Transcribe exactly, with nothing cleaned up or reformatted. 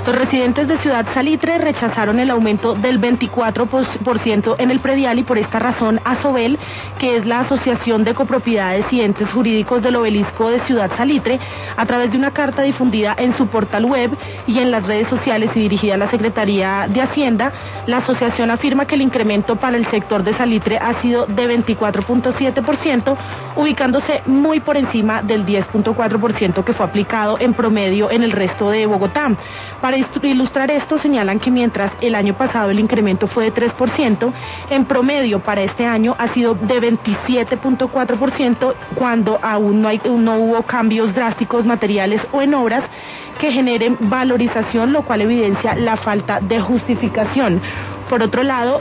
Los residentes de Ciudad Salitre rechazaron el aumento del veinticuatro por ciento en el predial y por esta razón Asobel, que es la Asociación de Copropiedades y Entes Jurídicos del Obelisco de Ciudad Salitre, a través de una carta difundida en su portal web y en las redes sociales y dirigida a la Secretaría de Hacienda, la asociación afirma que el incremento para el sector de Salitre ha sido de veinticuatro punto siete por ciento, ubicándose muy por encima del diez punto cuatro por ciento que fue aplicado en promedio en el resto de Bogotá. Para ilustrar esto, señalan que mientras el año pasado el incremento fue de tres por ciento, en promedio para este año ha sido de veintisiete punto cuatro por ciento, cuando aún no, hay, no hubo cambios drásticos materiales o en obras que generen valorización, lo cual evidencia la falta de justificación. Por otro lado,